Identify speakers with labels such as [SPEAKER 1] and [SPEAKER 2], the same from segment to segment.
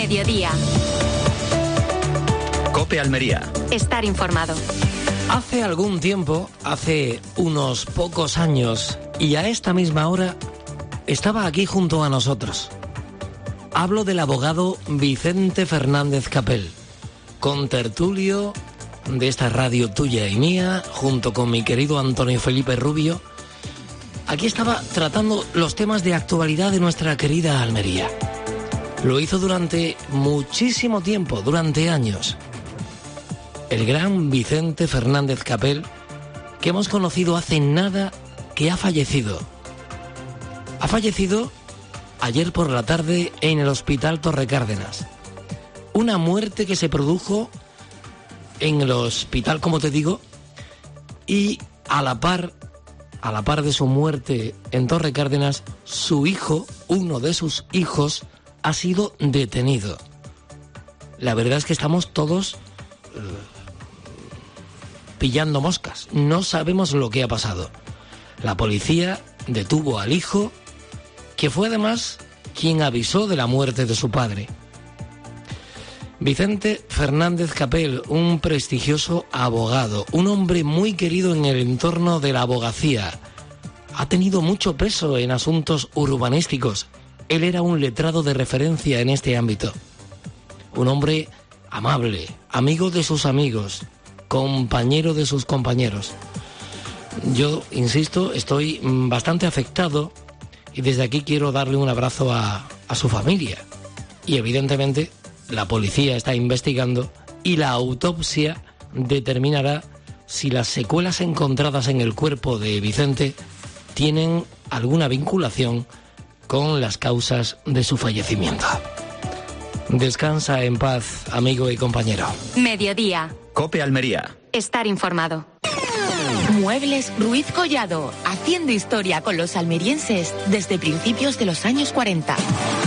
[SPEAKER 1] Mediodía.
[SPEAKER 2] COPE Almería.
[SPEAKER 1] Estar informado.
[SPEAKER 3] Hace algún tiempo, hace unos pocos años, y a esta misma hora, estaba aquí junto a nosotros. Hablo del abogado Vicente Fernández Capel, contertulio de esta radio tuya y mía, junto con mi querido Antonio Felipe Rubio. Aquí estaba tratando los temas de actualidad de nuestra querida Almería. Lo hizo durante muchísimo tiempo, durante años. El gran Vicente Fernández Capel, que hemos conocido hace nada, que ha fallecido. Ha fallecido ayer por la tarde en el Hospital Torre Cárdenas. Una muerte que se produjo en el hospital, como te digo, y a la par de su muerte en Torre Cárdenas, su hijo, uno de sus hijos, ha sido detenido. La verdad es que estamos todos pillando moscas. No sabemos lo que ha pasado. La policía detuvo al hijo, que fue además quien avisó de la muerte de su padre. Vicente Fernández Capel, un prestigioso abogado, un hombre muy querido en el entorno de la abogacía. Ha tenido mucho peso en asuntos urbanísticos. Él era un letrado de referencia en este ámbito. Un hombre amable, amigo de sus amigos, compañero de sus compañeros. Yo, insisto, estoy bastante afectado y desde aquí quiero darle un abrazo a su familia. Y evidentemente la policía está investigando y la autopsia determinará si las secuelas encontradas en el cuerpo de Vicente tienen alguna vinculación con las causas de su fallecimiento. Descansa en paz, amigo y compañero.
[SPEAKER 1] Mediodía.
[SPEAKER 2] COPE Almería.
[SPEAKER 1] Estar informado.
[SPEAKER 4] Muebles Ruiz Collado, haciendo historia con los almerienses desde principios de los años 40.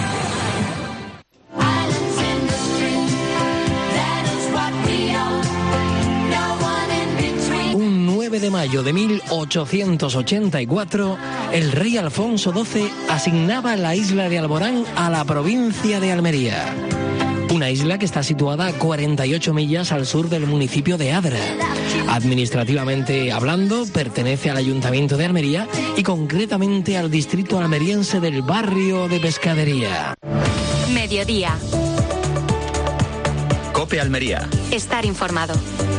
[SPEAKER 3] Un 9 de mayo de 1884, el rey Alfonso XII asignaba la isla de Alborán a la provincia de Almería. Una isla que está situada a 48 millas al sur del municipio de Adra. Administrativamente hablando, pertenece al Ayuntamiento de Almería y concretamente al distrito almeriense del barrio de Pescadería.
[SPEAKER 1] Mediodía.
[SPEAKER 2] COPE Almería.
[SPEAKER 1] Estar informado.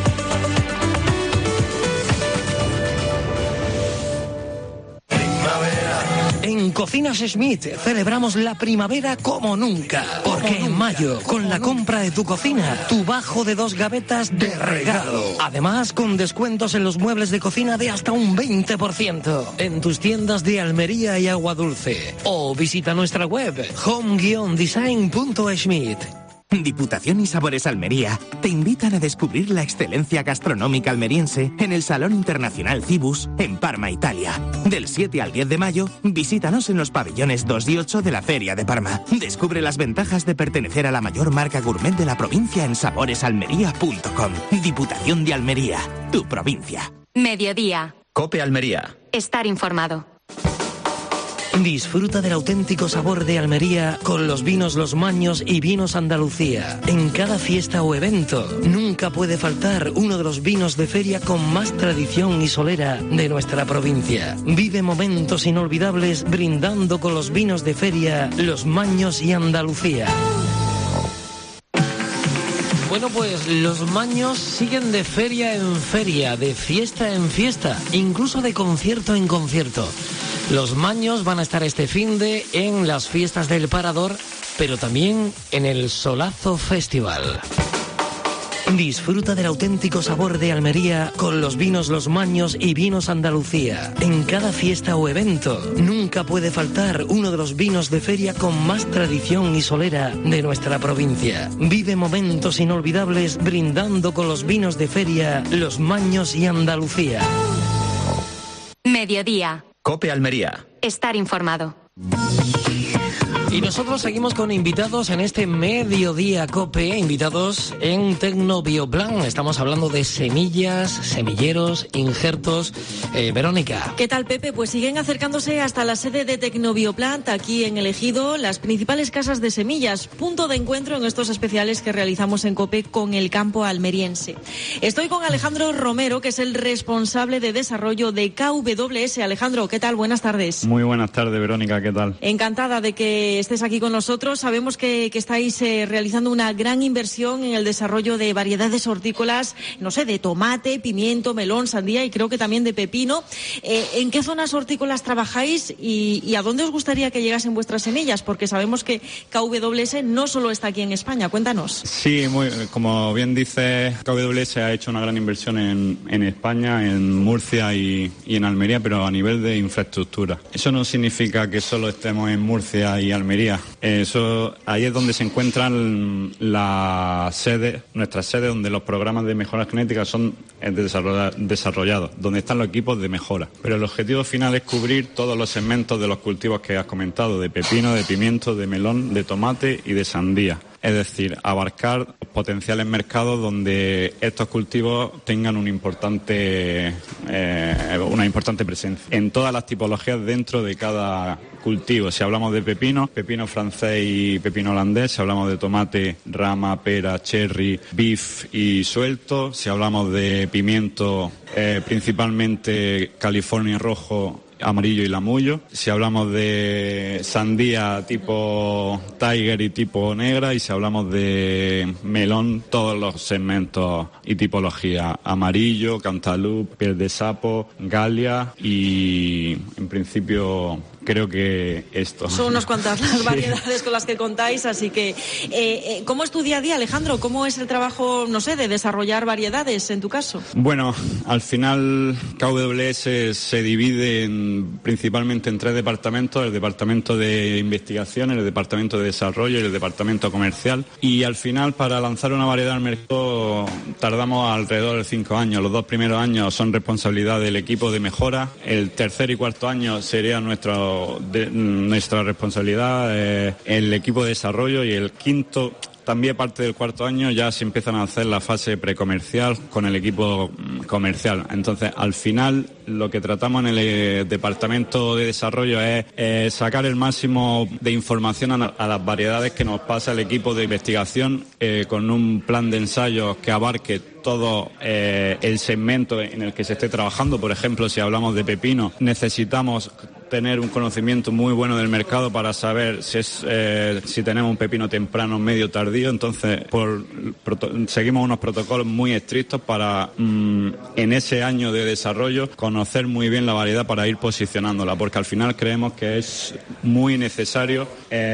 [SPEAKER 3] En Cocinas Schmidt celebramos la primavera como nunca. Porque en mayo, con la compra de tu cocina, tu bajo de 2 gavetas de regalo. Además, con descuentos en los muebles de cocina de hasta un 20%. En tus tiendas de Almería y Aguadulce. O visita nuestra web home-design.schmidt.
[SPEAKER 5] Diputación y Sabores Almería te invitan a descubrir la excelencia gastronómica almeriense en el Salón Internacional Cibus en Parma, Italia. Del 7 al 10 de mayo, visítanos en los pabellones 2 y 8 de la Feria de Parma. Descubre las ventajas de pertenecer a la mayor marca gourmet de la provincia en saboresalmería.com. Diputación de Almería, tu provincia.
[SPEAKER 1] Mediodía.
[SPEAKER 2] COPE Almería.
[SPEAKER 1] Estar informado.
[SPEAKER 3] Disfruta del auténtico sabor de Almería con los vinos Los Maños y Vinos Andalucía. En cada fiesta o evento, nunca puede faltar uno de los vinos de feria con más tradición y solera de nuestra provincia. Vive momentos inolvidables brindando con los vinos de feria Los Maños y Andalucía. Bueno, pues los Maños siguen de feria en feria, de fiesta en fiesta, incluso de concierto en concierto. Los Maños van a estar este finde en las fiestas del Parador, pero también en el Solazo Festival. Disfruta del auténtico sabor de Almería con los vinos Los Maños y Vinos Andalucía. En cada fiesta o evento, nunca puede faltar uno de los vinos de feria con más tradición y solera de nuestra provincia. Vive momentos inolvidables brindando con los vinos de feria Los Maños y Andalucía.
[SPEAKER 1] Mediodía.
[SPEAKER 2] COPE Almería.
[SPEAKER 1] Estar informado.
[SPEAKER 3] Y nosotros seguimos con invitados en este Mediodía COPE, invitados en Tecnobioplan. Estamos hablando de semillas, semilleros, injertos. Verónica.
[SPEAKER 6] ¿Qué tal, Pepe? Pues siguen acercándose hasta la sede de Tecnobioplan, aquí en El Ejido, las principales casas de semillas, punto de encuentro en estos especiales que realizamos en COPE con el campo almeriense. Estoy con Alejandro Romero, que es el responsable de desarrollo de KWS. Alejandro, ¿qué tal? Buenas tardes.
[SPEAKER 7] Muy buenas tardes, Verónica, ¿qué tal?
[SPEAKER 6] Encantada de que estés aquí con nosotros. Sabemos que estáis realizando una gran inversión en el desarrollo de variedades hortícolas, no sé, de tomate, pimiento, melón, sandía y creo que también de pepino. ¿En qué zonas hortícolas trabajáis y a dónde os gustaría que llegasen vuestras semillas? Porque sabemos que KWS no solo está aquí en España. Cuéntanos.
[SPEAKER 7] Sí, como bien dice, KWS ha hecho una gran inversión en España, en Murcia y en Almería, pero a nivel de infraestructura. Eso no significa que solo estemos en Murcia y Almería. Ahí es donde se encuentran nuestras sedes donde los programas de mejora genética son desarrollados, donde están los equipos de mejora. Pero el objetivo final es cubrir todos los segmentos de los cultivos que has comentado, de pepino, de pimiento, de melón, de tomate y de sandía. Es decir, abarcar potenciales mercados donde estos cultivos tengan una importante presencia en todas las tipologías dentro de cada cultivo. Si hablamos de pepino francés y pepino holandés. Si hablamos de tomate, rama, pera, cherry, beef y suelto. Si hablamos de pimiento, principalmente California rojo, amarillo y lamullo. Si hablamos de sandía tipo tiger y tipo negra, y si hablamos de melón, todos los segmentos y tipología: amarillo, cantaloupe, piel de sapo, galia y en principio creo que esto.
[SPEAKER 6] Son unas cuantas las variedades con las que contáis, así que ¿cómo es tu día a día, Alejandro? ¿Cómo es el trabajo, no sé, de desarrollar variedades en tu caso?
[SPEAKER 7] Bueno, al final KWS se divide principalmente en 3 departamentos: el departamento de investigación, el departamento de desarrollo y el departamento comercial. Y al final, para lanzar una variedad al mercado tardamos alrededor de 5 años. Los 2 primeros años son responsabilidad del equipo de mejora, el tercer y cuarto año sería nuestra responsabilidad, el equipo de desarrollo, y el quinto, también parte del cuarto año, ya se empiezan a hacer la fase precomercial con el equipo comercial. Entonces, al final, lo que tratamos en el departamento de desarrollo es sacar el máximo de información a las variedades que nos pasa el equipo de investigación, con un plan de ensayos que abarque todo el segmento en el que se esté trabajando. Por ejemplo, si hablamos de pepino, necesitamos tener un conocimiento muy bueno del mercado para saber si tenemos un pepino temprano, medio, tardío. Entonces, seguimos unos protocolos muy estrictos para, en ese año de desarrollo, conocer muy bien la variedad para ir posicionándola, porque al final creemos que es muy necesario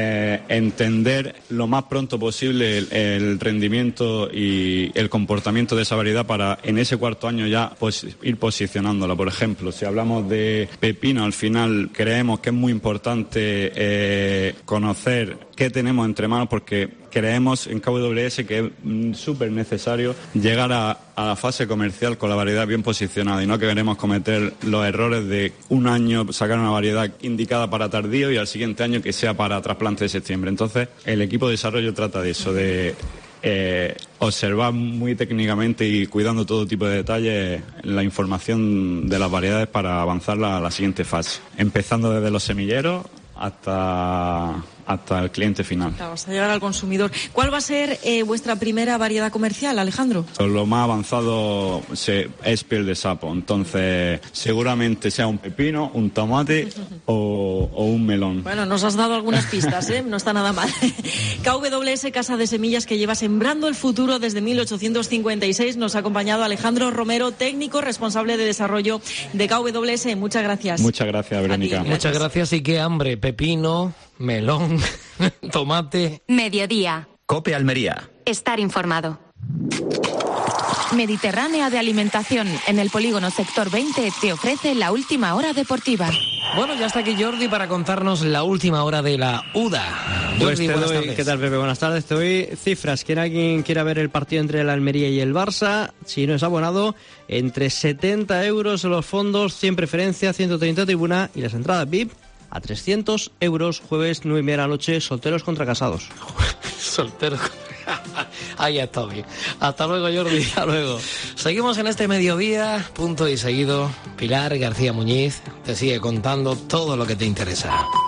[SPEAKER 7] entender lo más pronto posible el rendimiento y el comportamiento de esa variedad para, en ese cuarto año, ya ir posicionándola. Por ejemplo, si hablamos de pepino, al final creemos que es muy importante conocer qué tenemos entre manos, porque creemos en KWS que es súper necesario llegar a la fase comercial con la variedad bien posicionada, y no queremos cometer los errores de un año sacar una variedad indicada para tardío y al siguiente año que sea para trasplante de septiembre. Entonces, el equipo de desarrollo trata de eso, de observar muy técnicamente y cuidando todo tipo de detalles la información de las variedades para avanzarla a la siguiente fase, empezando desde los semilleros hasta el cliente final.
[SPEAKER 6] Claro, hasta llegar al consumidor. ¿Cuál va a ser vuestra primera variedad comercial, Alejandro?
[SPEAKER 7] Lo más avanzado es piel de sapo, entonces seguramente sea un pepino, un tomate o un melón.
[SPEAKER 6] Bueno, nos has dado algunas pistas, no está nada mal. KWS, Casa de Semillas que lleva sembrando el futuro desde 1856. Nos ha acompañado Alejandro Romero, técnico responsable de desarrollo de KWS. Muchas gracias.
[SPEAKER 7] Muchas gracias, Verónica.
[SPEAKER 3] Muchas gracias, y qué hambre. Pepino, melón, tomate.
[SPEAKER 1] Mediodía.
[SPEAKER 2] COPE Almería.
[SPEAKER 1] Estar informado.
[SPEAKER 4] Mediterránea de Alimentación, en el polígono Sector 20, te ofrece la última hora deportiva.
[SPEAKER 3] Bueno, ya está aquí Jordi para contarnos la última hora de la UDA. Jordi, buenas tardes.
[SPEAKER 8] ¿Qué tal, Pepe? Buenas tardes. Te doy cifras. Que alguien quiera ver el partido entre el Almería y el Barça, si no es abonado, entre 70 euros los fondos, 100 preferencia, 130 tribuna y las entradas VIP a 300 euros. Jueves 9:30 de la noche, solteros contra casados.
[SPEAKER 3] Soltero. Ahí está bien. Hasta luego, Jordi. Hasta luego. Seguimos en este mediodía, punto y seguido. Pilar García Muñiz te sigue contando todo lo que te interesa.